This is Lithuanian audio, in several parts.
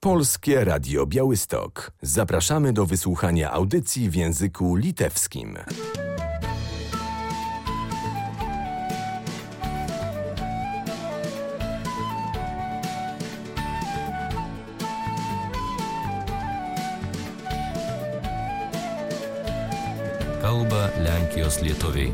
Polskie Radio Białystok. Zapraszamy do wysłuchania audycji w języku litewskim. Kalba Lenkijos lietuviai.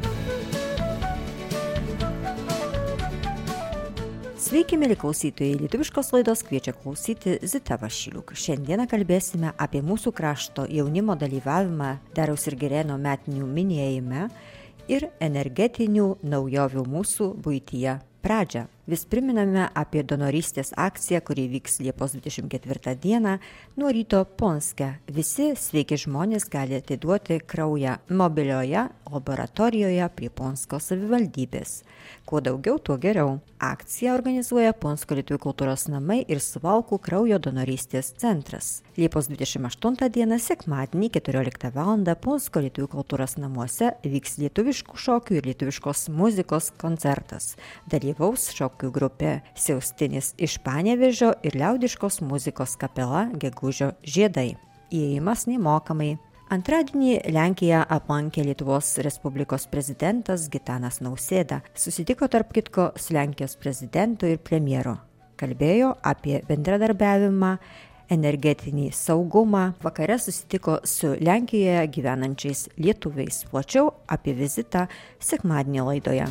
Sveiki, mieli klausytojai. Lietuviškos laidos kviečia klausyti Zita Vašiliuk. Šiandieną kalbėsime apie mūsų krašto jaunimo dalyvavimą Dariaus ir Girėno metinių minėjime ir energetinių naujovių mūsų buityje pradžią. Vis priminame apie donorystės akciją, kuri vyks Liepos 24 dieną nuo ryto Ponske. Visi sveiki žmonės gali atiduoti kraują mobilioje laboratorijoje prie Ponsko savivaldybės. Kuo daugiau, tuo geriau. Akciją organizuoja Ponsko lietuvių kultūros namai ir Suvalkų kraujo donorystės centras. Liepos 28 dieną sekmadienį 14 val. Ponsko lietuvių kultūros namuose vyks lietuviškų šokių ir lietuviškos muzikos koncertas. Dalyvaus šokių grupė Siaustinis iš Panevėžio ir liaudiškos muzikos kapela Gegužio žiedai. Įėjimas nemokamai. Antradienį Lenkiją aplankė Lietuvos Respublikos prezidentas Gitanas Nausėda. Susitiko tarp kitko su Lenkijos prezidentu ir premjeru. Kalbėjo apie bendradarbiavimą, energetinį saugumą. Vakare susitiko su Lenkijoje gyvenančiais lietuviais. Plačiau apie vizitą sekmadienio laidoje.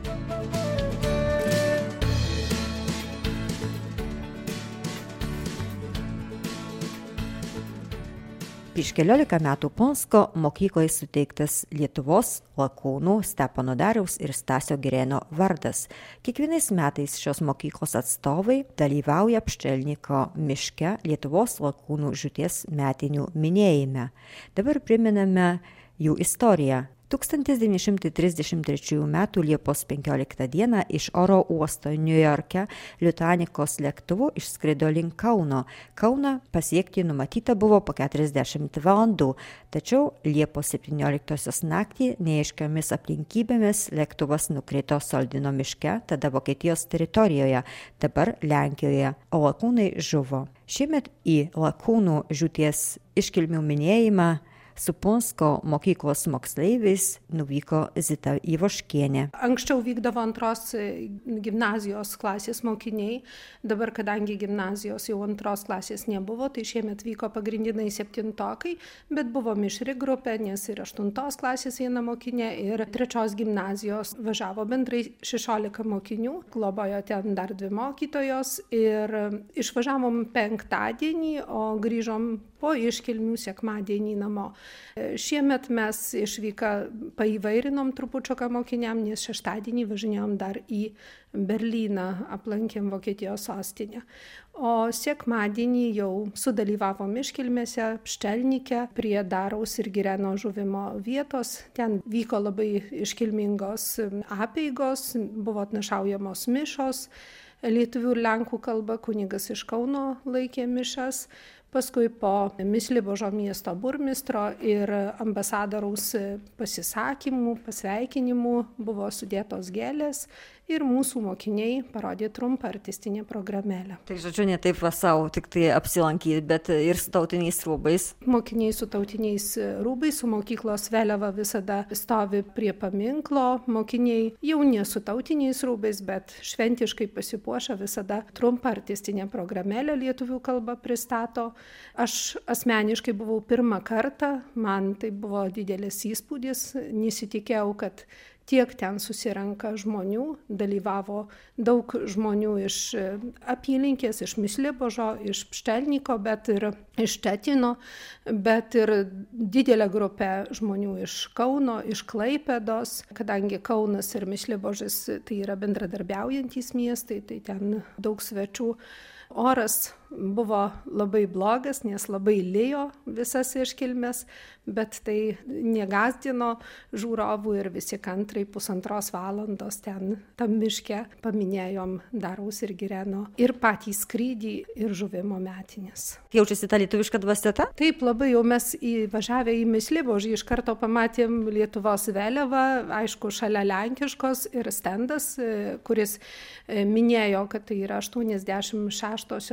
Prieš 14 metų Ponsko mokyklai suteiktas Lietuvos lakūnų Stepono Dariaus ir Stasio Girėno vardas. Kiekvienais metais šios mokyklos atstovai dalyvauja Pščelniko miške Lietuvos lakūnų žūties metinių minėjime. Dabar priminame jų istoriją. 1933 m. Liepos 15 d. iš oro uosto Niujorke Lituanikos lėktuvu išskrido link Kauno. Kauną pasiekti numatyta buvo po 40 valandų, tačiau Liepos 17 naktį neaiškiomis aplinkybėmis lėktuvas nukrito Soldino miške, tada Vokietijos teritorijoje, dabar Lenkijoje, o lakūnai žuvo. Šiemet į lakūnų žūties iškilmių minėjimą su Ponsko mokyklos moksleiviais nuvyko Zita Ivoškienė. Anksčiau vykdavo antros gimnazijos klasės mokiniai, dabar kadangi gimnazijos jau antros klasės nebuvo, tai šiemet vyko pagrindiniai septintokai, bet buvo mišri grupė, nes ir 8 klasės viena mokinė ir 3 gimnazijos važiavo bendrai 16 mokinių, globojo ten dar 2 mokytojos ir išvažiavom penktadienį, o grįžom po iškilmių sekmadienį namo. Šiemet mes išvyką paįvairinom trupučioką mokiniam, nes šeštadienį važinėjom dar į Berlyną, aplankėm Vokietijos sostinę. O sekmadienį jau sudalyvavom iškilmėse Pščelnike prie Dariaus ir Girėno žuvimo vietos. Ten vyko labai iškilmingos apeigos, buvo atnašaujamos mišios, lietuvių ir lenkų kalba, kunigas iš Kauno laikė mišias. Paskui po Myslibožo miesto burmistro ir ambasadoriaus pasisakymų, pasveikinimų buvo sudėtos gėlės ir mūsų mokiniai parodė trumpą artistinę programėlę. Tai žodžiu, ne taip vasau, tik tai apsilankyti, bet ir su tautiniais rūbais. Mokiniai su tautiniais rūbais, su mokyklos vėliava visada stovi prie paminklo. Mokiniai jau ne su tautiniais rūbais, bet šventiškai pasipuošę visada trumpą artistinę programėlę lietuvių kalba pristato. Aš asmeniškai buvau pirmą kartą, man tai buvo didelis įspūdis, nesitikėjau, kad tiek ten susirenka žmonių, dalyvavo daug žmonių iš apylinkės, iš Myslibožo, iš Pščelniko, bet ir iš Ščecino, bet ir didelė grupė žmonių iš Kauno, iš Klaipėdos, kadangi Kaunas ir Myslibožis tai yra bendradarbiaujantys miestai, tai ten daug svečių. Oras buvo labai blogas, nes labai lijo visas iškilmes, bet tai negazdino žiūrovų ir visi kantrai 1,5 valandos ten tam miške paminėjom Dariaus ir Girėno ir patį skrydį ir žuvimo metinės. Jaučiasi ta lietuviška dvasia? Taip, labai jau mes įvažiavę į Myslibožį iš karto pamatėm Lietuvos vėliavą, aišku, šalia lenkiškos ir stendas, kuris minėjo, kad tai yra 86-osios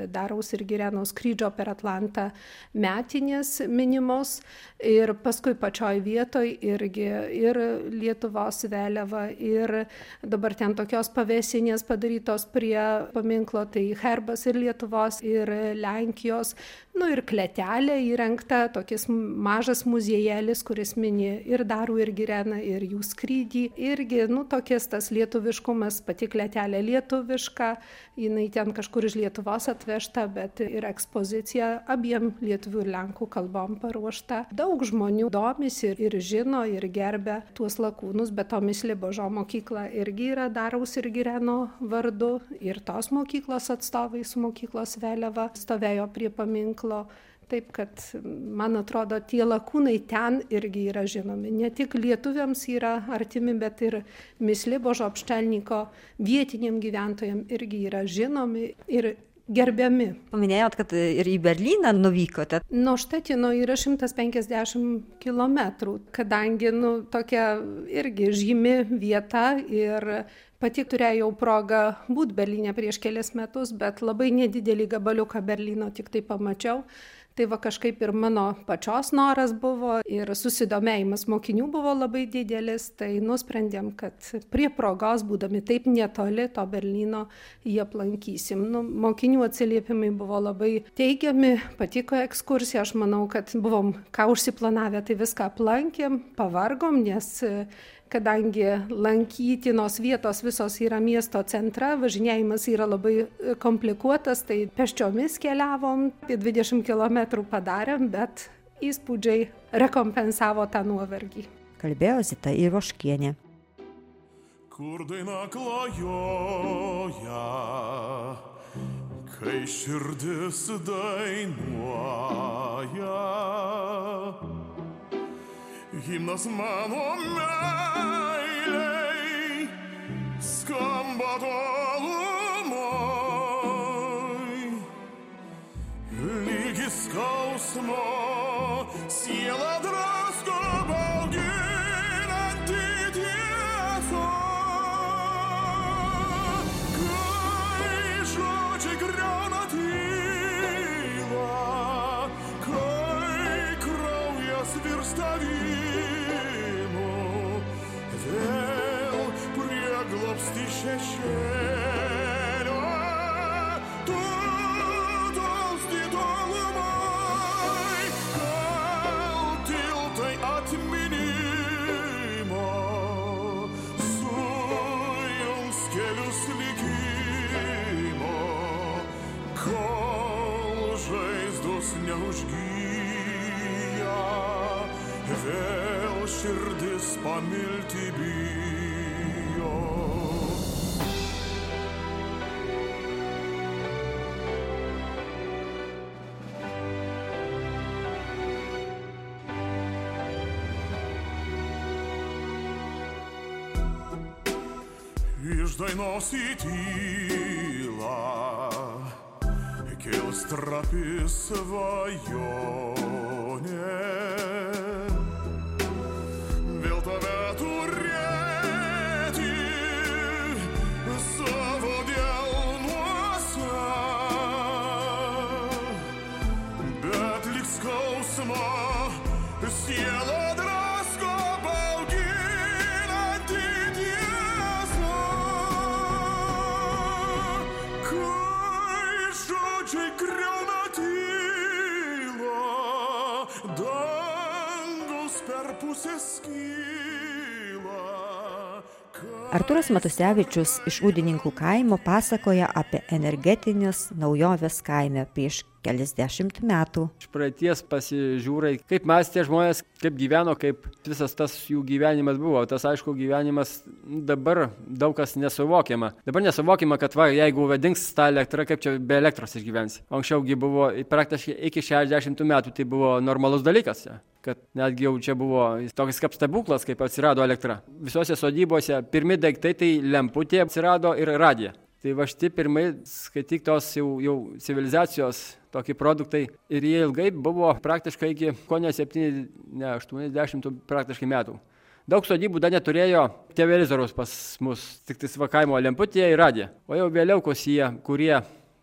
Dariaus ir Girėno skrydžio per Atlantą metinės minimos ir paskui pačioj vietoj irgi ir Lietuvos vėliava ir dabar ten tokios pavėsinės padarytos prie paminklo, tai herbas ir Lietuvos ir Lenkijos, ir kletelė įrengta, tokis mažas muziejėlis, kuris mini ir Darių ir Girėną ir jų skrydį. Irgi, tokis tas lietuviškumas, pati kletelė lietuviška, jinai ten kažkur iš Lietuvos atvežta, bet ir ekspozicija abiem lietuvių ir lenkų kalbom paruošta. Daug žmonių domisi ir žino ir gerbia tuos lakūnus, bet Tomis Libožo mokykla irgi yra Dariaus ir Girėno vardu ir tos mokyklos atstovai su mokyklos vėliava stovėjo prie paminklo. Taip, kad, man atrodo, tie lakūnai ten irgi yra žinomi. Ne tik lietuviams yra artimi, bet ir Mislibožo Pštelniko vietiniam gyventojam irgi yra žinomi ir gerbiami. Paminėjot, kad ir į Berlyną nuvykote. Nuo Štetino yra 150 kilometrų, kadangi, tokia irgi žymi vieta ir pati turėjau progą būti Berlyne prieš kelias metus, bet labai nedidelį gabaliuką Berlyno tik tai pamačiau. Tai kažkaip ir mano pačios noras buvo ir susidomėjimas mokinių buvo labai didelis, tai nusprendėm, kad prie progos, būdami taip netoli to Berlyno, jį aplankysim. Mokinių atsiliepimai buvo labai teigiami, patiko ekskursija, aš manau, kad buvom ką užsiplanavę, tai viską aplankėm, pavargom, nes kadangi lankytinos vietos visos yra miesto centre, važinėjimas yra labai komplikuotas, tai pėsčiomis keliavom, 20 km padarėm, bet įspūdžiai rekompensavo tą nuovargį. Kalbėjo Zita Ivoškienė. Kur daina klajoja, kai širdis dainuoja, himnas mano meilei skamba tolumoj, lygi skausmo siela drasko bauginanti tiesa, kai žodžiai griauna tylą, kai kraujas virsta vėl prieglobsti šešėlio, tu tolsti tolumai, gal tiltai atminimo sujungs kelius likimo, kol žaizdos neužgyja, vėl širdis pamilti bijo. Iš dainos į tylą kils trapi svajonė, tave turėti savo delnuose, bet lyg skausmo siela drasko bauginanti tiesa, kai žodžiai griauna tylą, dangus per pusę skyla. Artūras Matusevičius iš Ūdininkų kaimo pasakoja apie energetinius naujoves kaime prieš keliasdešimt metų. Iš praeities pasižiūrai, kaip mąstė žmonės, kaip gyveno, kaip visas tas jų gyvenimas buvo. Tas, aišku, gyvenimas dabar daug kas nesuvokiama. Dabar nesuvokiama, kad jeigu dings ta elektra, kaip čia be elektros išgyvensi. Anksčiaugi buvo praktiškai iki 60 metų tai buvo normalus dalykas. Kad netgi jau čia buvo toks kaip stebuklas, kaip atsirado elektra. Visose sodybose pirmi daiktai tai lemputė atsirado ir radija. Tai šti pirmai skaityk tos jau civilizacijos tokie produktai ir jie ilgai buvo praktiškai iki kone 80 praktiškai metų. Daug sodybų dar neturėjo televizoriaus pas mus, tik tai kaimo lemputė ir radija. O jau vėliau kosie, kurie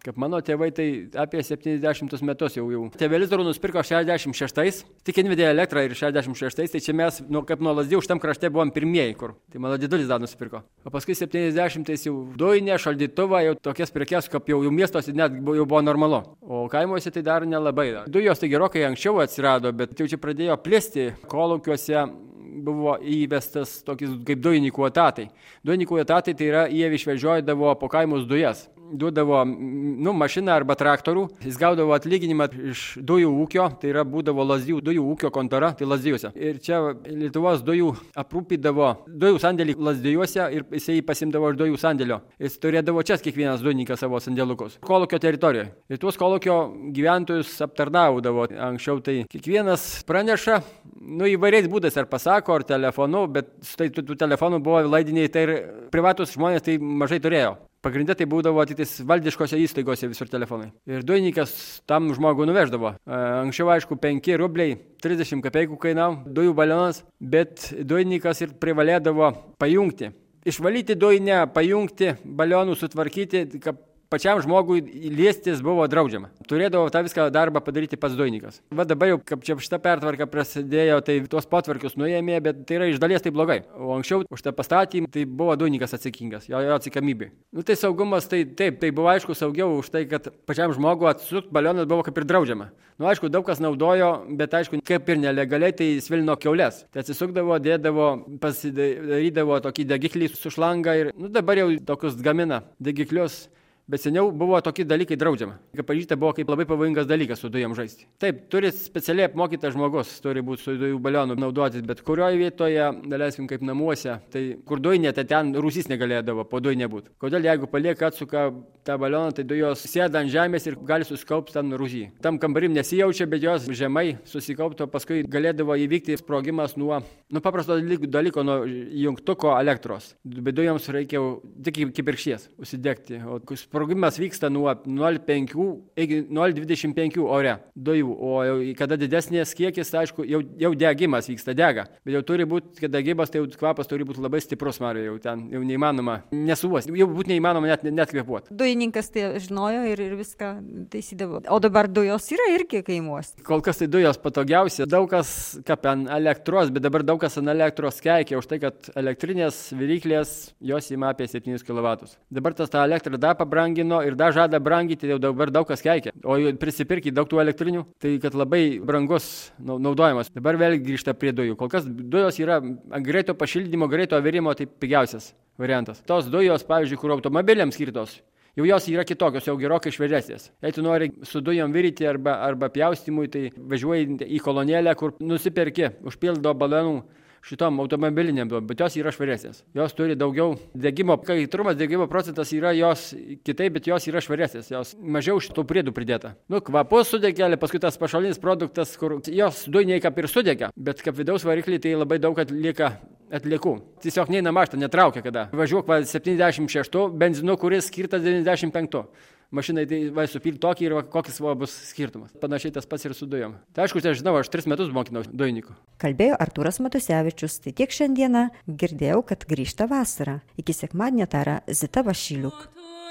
Kaip mano tėvai, tai apie 70 metus jau. Televizorių nusipirko 66, tik Invidė elektrą ir 66, tai čia mes, kaip nuo Lazdijų, šitam krašte buvom pirmieji, kur. Tai mano didulis dar nusipirko. O paskui 70 jau dujinė, šaldytuvą, jau tokias prekes, kaip jau miestuose net jau buvo normalu. O kaimuose tai dar nelabai. Dujos tai gerokai anksčiau atsirado, bet jau čia pradėjo plėsti. Kolūkiuose buvo įvestas tokius kaip dujininkų etatai. Dujininkų etatai tai yra, jie išvežiodavo po kaimus dujas. Duodavo mašiną arba traktorių, jis gaudavo atlyginimą iš dujų ūkio, tai yra būdavo Lazdijų dujų ūkio kontora, tai Lazdijuose. Ir čia Lietuvos dujų aprūpydavo dujų sandėlį Lazdijuose ir jisai pasimdavo iš dujų sandėlio. Jis turėdavo čia kiekvienas dujininkas savo sandėlukus. Kolūkio teritorijoje. Ir tuos kolūkio gyventojus aptarnaudavo. Anksčiau tai kiekvienas praneša, įvairiais būdais ar pasako, ar telefonu, bet tai tų telefonų buvo laidiniai, tai ir privatus žmonės tai mažai turėjo. Pagrindė tai būdavo tik valdiškose įstaigose visur telefonai. Ir dujininkas tam žmogų nuveždavo. Anksčiau, aišku, 5 rubliai, 30 kapeikų kainavo dujų balionas, bet dujininkas ir privalėdavo pajungti. Išvalyti dujinę, pajungti balionų, sutvarkyti, kad pačiam žmogui liestis buvo draudžiama. Turėdavo tą viską darbą padaryti pats dujininkas. Va dabar jau, kaip čia šita pertvarka prasidėjo, tai tuos potvarkius nuėmė, bet tai yra iš dalies tai blogai. O anksčiau už tą pastatymą tai buvo dujininkas atsakingas, jo atsakomybė. Tai saugumas, tai taip, tai buvo aišku saugiau už tai, kad pačiam žmogui atsukti balionas buvo kaip ir draudžiama. Aišku, daug kas naudojo, bet aišku, kaip ir nelegaliai, tai svilino kiaulės. Tai atsisukdavo, dėdavo, pasidarydavo tokį degiklį su šlanga ir dabar jau tokius gamina degiklius. Bet seniau buvo tokie dalykai draudžiama. Kaip pažįsta, buvo kaip labai pavojingas dalykas su dujom žaisti. Taip, turi specialiai apmokytas žmogus, turi būti su dujų balionu naudotis, bet kurioje vietoje, daleiskim kaip namuose, tai kur dujinė, tai ten rūsys negalėdavo, po dujinė būti. Kodėl jeigu palieka atsuka tą balioną, tai dujos sėda ant žemės ir gali susikaupti ten rūsy. Tam kambarim nesijaučia, bet jos žemai susikaupto, paskui galėdavo įvykti sprogimas nuo paprasto dalyko, nuo jungtuko elektros. Bet dujoms reikia tik kibirkšties užsidegti. Sprogimas vyksta nuo 0,5 iki 0,25 ore dujų, o kada didesnės kiekis, aišku, jau degimas vyksta, dega. Bet jau turi būti, kad degimas, tai jau kvapas turi būti labai stiprus, Mario, jau ten jau neįmanoma nesuvos, jau būtų neįmanoma net kvėpuoti. Dujininkas tai žinojo ir viską taisydavo. O dabar dujos yra irgi kaimuos. Kol kas tai dujos patogiausia, daug kas kaip ant elektros, bet dabar daug kas ant elektros keikia už tai, kad elektrinės viryklės jos ima apie 7 kW. Dabar tas tą elektrą dar pabrangino ir dar žada branginti, jau dabar daug kas keikia. O prisipirkti daug tų elektrinių, tai kad labai brangus naudojimas. Dabar vėl grįžta prie dujų. Kol kas dujos yra greito pašildymo, greito virimo, tai pigiausias variantas. Tos dujos, pavyzdžiui, kur automobiliams skirtos, jau jos yra kitokios, jau gerokai švaresnės. Jei tu nori su dujom viryti arba pjaustymui, tai važiuoji į kolonėlę, kur nusipirki, užpildo balionų šitom automobiliniam, bet jos yra švaresnės. Jos turi daugiau degimo, kaitrumas, degimo procentas yra jos kitaip, bet jos yra švaresnės. Jos mažiau šitų priedų pridėta. Kvapus sudegėlė, paskui tas pašalinis produktas, kur jos dujiniai kaip ir sudegė, bet kaip vidaus varikliai tai labai daug atlieka atliekų. Tiesiog neina maštą, netraukia kada. Važiuok 76 benzinu, kuris skirtas 95. Mašinai tai supilti tokį ir kokis bus skirtumas. Panašiai tas pats ir su dujom. Tai aišku, aš žinau, aš 3 metus mokinau dujininkų. Kalbėjo Artūras Matusevičius. Tai tiek šiandieną. Girdėjau, kad grįžta vasara. Iki sekmadienio tara Zita Vašiliuk.